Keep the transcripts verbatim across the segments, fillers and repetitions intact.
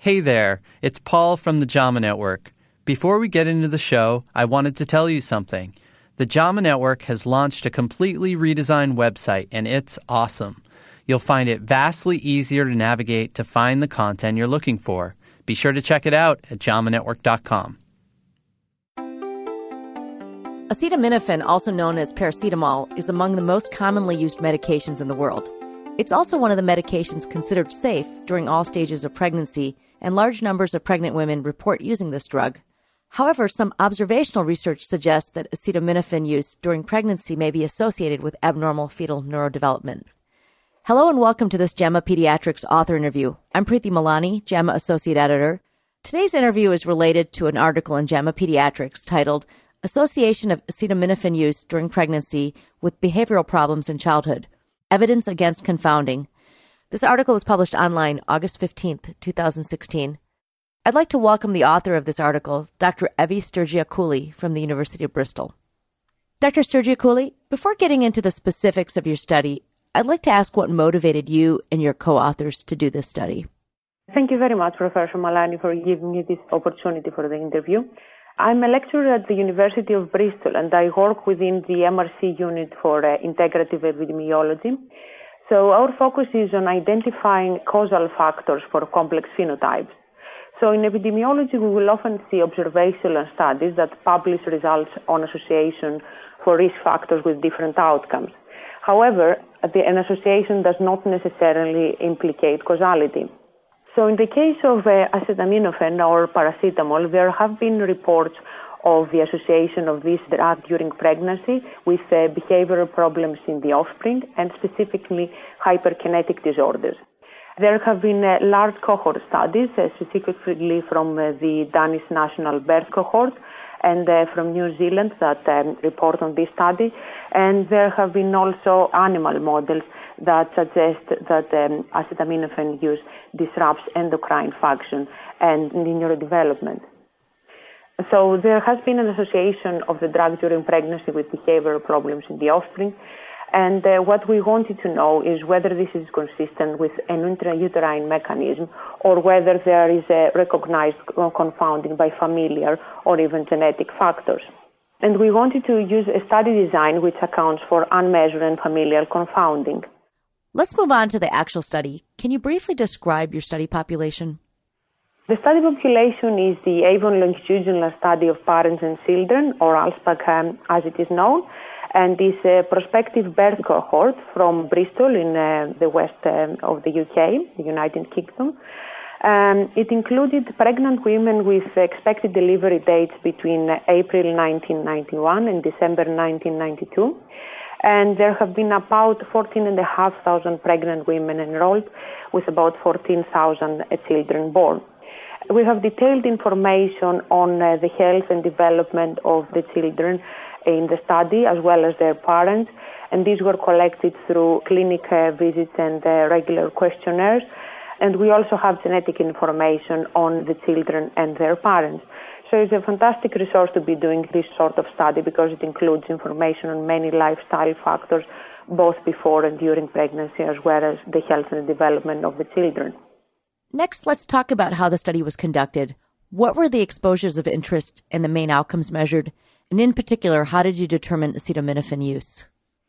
Hey there, it's Paul from the JAMA Network. Before we get into the show, I wanted to tell you something. The JAMA Network has launched a completely redesigned website, and it's awesome. You'll find it vastly easier to navigate to find the content you're looking for. Be sure to check it out at jama network dot com. Acetaminophen, also known as paracetamol, is among the most commonly used medications in the world. It's also one of the medications considered safe during all stages of pregnancy, and large numbers of pregnant women report using this drug. However, some observational research suggests that acetaminophen use during pregnancy may be associated with abnormal fetal neurodevelopment. Hello and welcome to this JAMA Pediatrics author interview. I'm Preeti Malani, JAMA Associate Editor. Today's interview is related to an article in JAMA Pediatrics titled Association of Acetaminophen Use During Pregnancy with Behavioral Problems in Childhood, Evidence Against Confounding. This article was published online August fifteenth, twenty sixteen. I'd like to welcome the author of this article, Doctor Evie Stergiacouli from the University of Bristol. Doctor Stergiacouli, before getting into the specifics of your study, I'd like to ask what motivated you and your co-authors to do this study. Thank you very much, Professor Malani, for giving me this opportunity for the interview. I'm a lecturer at the University of Bristol, and I work within the M R C unit for uh, integrative epidemiology. So our focus is on identifying causal factors for complex phenotypes. So in epidemiology, we will often see observational studies that publish results on association for risk factors with different outcomes. However, the, an association does not necessarily implicate causality. So in the case of uh, acetaminophen or paracetamol, there have been reports of the association of this drug during pregnancy with uh, behavioral problems in the offspring and specifically hyperkinetic disorders. There have been uh, large cohort studies, uh, specifically from uh, the Danish National Birth Cohort and uh, from New Zealand that um, report on this study. And there have been also animal models that suggest that um, acetaminophen use disrupts endocrine function and neurodevelopment. So there has been an association of the drug during pregnancy with behavioral problems in the offspring. And uh, what we wanted to know is whether this is consistent with an intrauterine mechanism or whether there is a recognized confounding by familial or even genetic factors. And we wanted to use a study design which accounts for unmeasured and familial confounding. Let's move on to the actual study. Can you briefly describe your study population? The study population is the Avon longitudinal study of parents and children, or ALSPAC um, as it is known, and is a prospective birth cohort from Bristol in uh, the west um, of the U K, the United Kingdom. Um, it included pregnant women with expected delivery dates between April nineteen ninety-one and December nineteen ninety-two. And there have been about fourteen thousand five hundred pregnant women enrolled with about fourteen thousand children born. We have detailed information on uh, the health and development of the children in the study as well as their parents, and these were collected through clinic uh, visits and uh, regular questionnaires. And we also have genetic information on the children and their parents. So it's a fantastic resource to be doing this sort of study because it includes information on many lifestyle factors, both before and during pregnancy, as well as the health and development of the children. Next, let's talk about how the study was conducted. What were the exposures of interest and the main outcomes measured? And in particular, how did you determine acetaminophen use?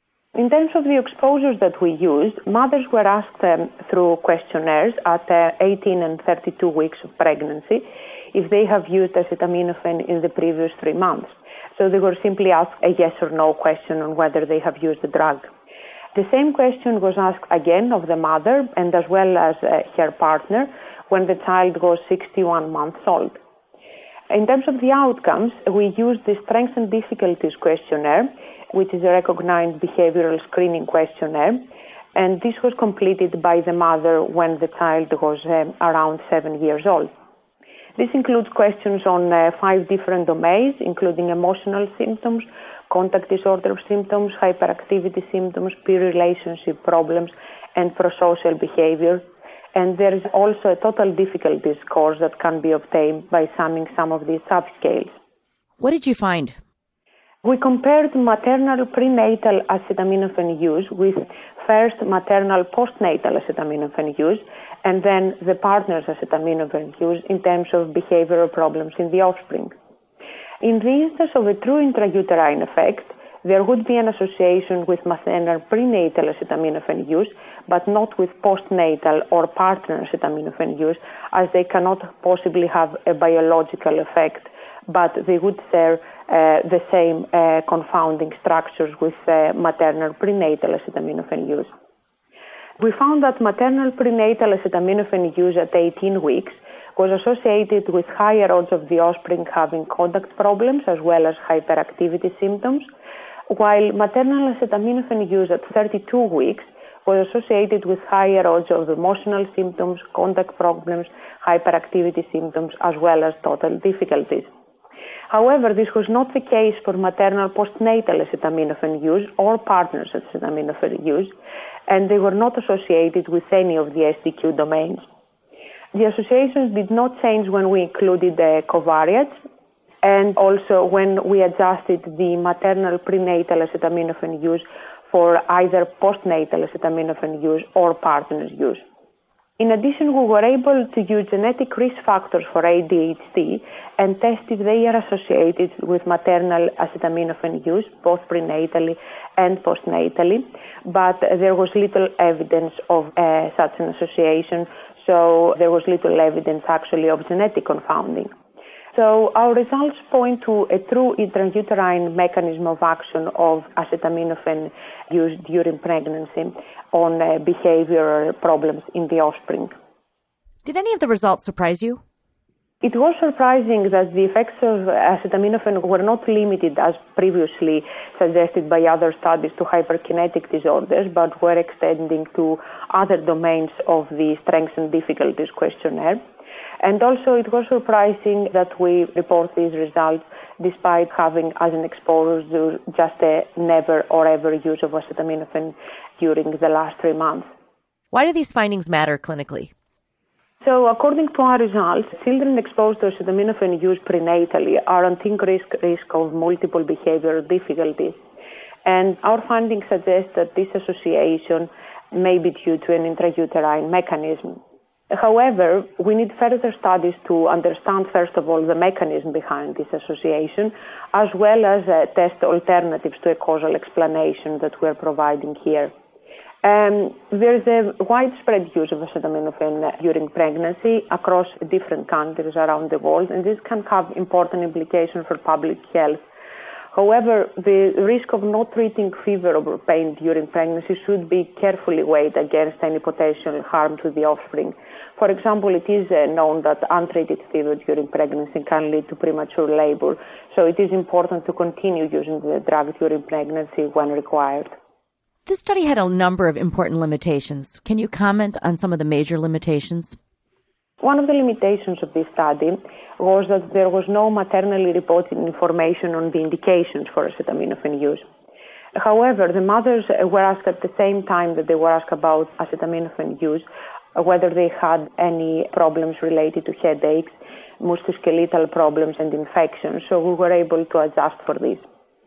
In terms of the exposures that we used, mothers were asked um, through questionnaires at uh, eighteen and thirty-two weeks of pregnancy if they have used acetaminophen in the previous three months. So they were simply asked a yes or no question on whether they have used the drug. The same question was asked again of the mother and as well as uh, her partner when the child was sixty-one months old. In terms of the outcomes, we used the Strengths and Difficulties questionnaire, which is a recognized behavioral screening questionnaire, and this was completed by the mother when the child was um, around seven years old. This includes questions on uh, five different domains, including emotional symptoms, contact disorder symptoms, hyperactivity symptoms, peer relationship problems, and prosocial behavior. And there is also a total difficulty score that can be obtained by summing some of these subscales. What did you find? We compared maternal prenatal acetaminophen use with first maternal postnatal acetaminophen use, and then the partner's acetaminophen use in terms of behavioral problems in the offspring. In the instance of a true intrauterine effect, there would be an association with maternal prenatal acetaminophen use, but not with postnatal or partner acetaminophen use, as they cannot possibly have a biological effect, but they would share uh, the same uh, confounding structures with uh, maternal prenatal acetaminophen use. We found that maternal prenatal acetaminophen use at eighteen weeks was associated with higher odds of the offspring having contact problems as well as hyperactivity symptoms, while maternal acetaminophen use at thirty-two weeks was associated with higher odds of emotional symptoms, contact problems, hyperactivity symptoms, as well as total difficulties. However, this was not the case for maternal postnatal acetaminophen use or partners acetaminophen use, and they were not associated with any of the S D Q domains. The associations did not change when we included the covariates, and also when we adjusted the maternal prenatal acetaminophen use for either postnatal acetaminophen use or partners use. In addition, we were able to use genetic risk factors for A D H D and test if they are associated with maternal acetaminophen use, both prenatally and postnatally, but there was little evidence of uh, such an association, so there was little evidence actually of genetic confounding. So our results point to a true intrauterine mechanism of action of acetaminophen use during pregnancy on uh, behavioral problems in the offspring. Did any of the results surprise you? It was surprising that the effects of acetaminophen were not limited, as previously suggested by other studies, to hyperkinetic disorders, but were extending to other domains of the strengths and difficulties questionnaire. And also it was surprising that we report these results despite having as an exposure just a never or ever use of acetaminophen during the last three months. Why do these findings matter clinically? So according to our results, children exposed to acetaminophen use prenatally are at increased risk of multiple behavioral difficulties. And our findings suggest that this association may be due to an intrauterine mechanism. However, we need further studies to understand, first of all, the mechanism behind this association, as well as uh, test alternatives to a causal explanation that we are providing here. Um, there is a widespread use of acetaminophen during pregnancy across different countries around the world, and this can have important implications for public health. However, the risk of not treating fever or pain during pregnancy should be carefully weighed against any potential harm to the offspring. For example, it is uh, known that untreated fever during pregnancy can lead to premature labor, so it is important to continue using the drug during pregnancy when required. This study had a number of important limitations. Can you comment on some of the major limitations? One of the limitations of this study was that there was no maternally reported information on the indications for acetaminophen use. However, the mothers were asked at the same time that they were asked about acetaminophen use, whether they had any problems related to headaches, musculoskeletal problems and infections, so we were able to adjust for this.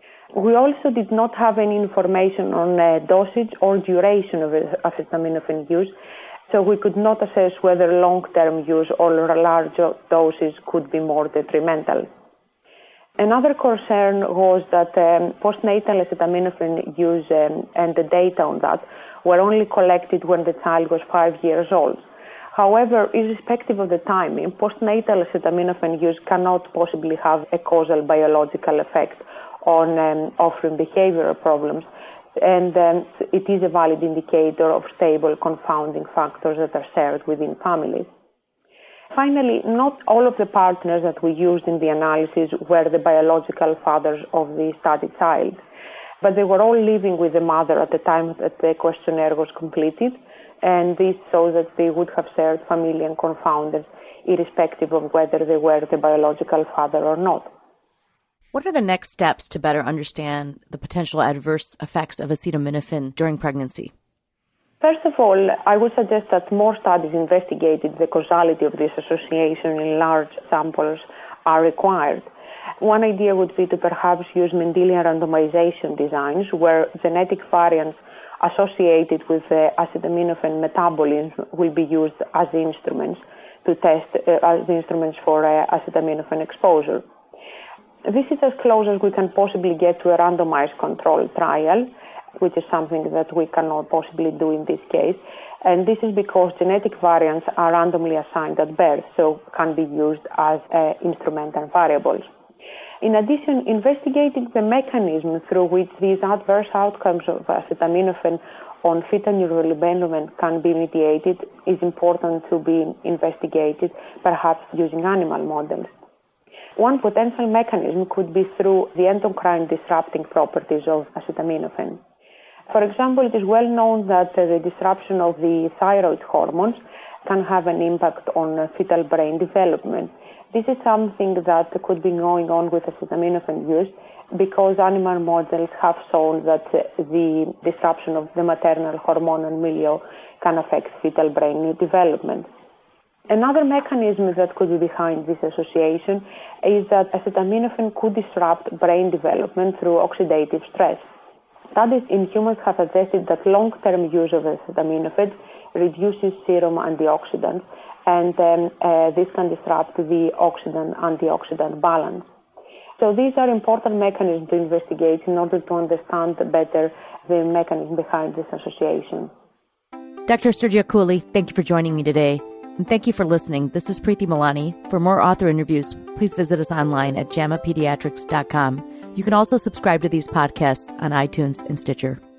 We also did not have any information on uh, dosage or duration of acetaminophen use, so we could not assess whether long-term use or larger doses could be more detrimental. Another concern was that um, postnatal acetaminophen use um, and the data on that were only collected when the child was five years old. However, irrespective of the timing, postnatal acetaminophen use cannot possibly have a causal biological effect on um, offering behavioral problems, and um, it is a valid indicator of stable confounding factors that are shared within families. Finally, not all of the partners that we used in the analysis were the biological fathers of the study child, but they were all living with the mother at the time that the questionnaire was completed, and this shows that they would have shared familial confounders irrespective of whether they were the biological father or not. What are the next steps to better understand the potential adverse effects of acetaminophen during pregnancy? First of all, I would suggest that more studies investigating the causality of this association in large samples are required. One idea would be to perhaps use Mendelian randomization designs where genetic variants associated with uh, acetaminophen metabolism will be used as instruments to test uh, as instruments for uh, acetaminophen exposure. This is as close as we can possibly get to a randomized control trial, which is something that we cannot possibly do in this case. And this is because genetic variants are randomly assigned at birth, so can be used as uh, instrumental variables. In addition, investigating the mechanism through which these adverse outcomes of acetaminophen on fetal neurodevelopment can be mediated is important to be investigated, perhaps using animal models. One potential mechanism could be through the endocrine disrupting properties of acetaminophen. For example, it is well known that uh, the disruption of the thyroid hormones can have an impact on uh, fetal brain development. This is something that could be going on with acetaminophen use because animal models have shown that uh, the disruption of the maternal hormonal milieu can affect fetal brain development. Another mechanism that could be behind this association is that acetaminophen could disrupt brain development through oxidative stress. Studies in humans have suggested that long-term use of acetaminophen reduces serum antioxidants, and um, uh, this can disrupt the oxidant-antioxidant balance. So these are important mechanisms to investigate in order to understand better the mechanism behind this association. Doctor Sergio Cooley, thank you for joining me today. And thank you for listening. This is Preeti Malani. For more author interviews, please visit us online at jama pediatrics dot com. You can also subscribe to these podcasts on iTunes and Stitcher.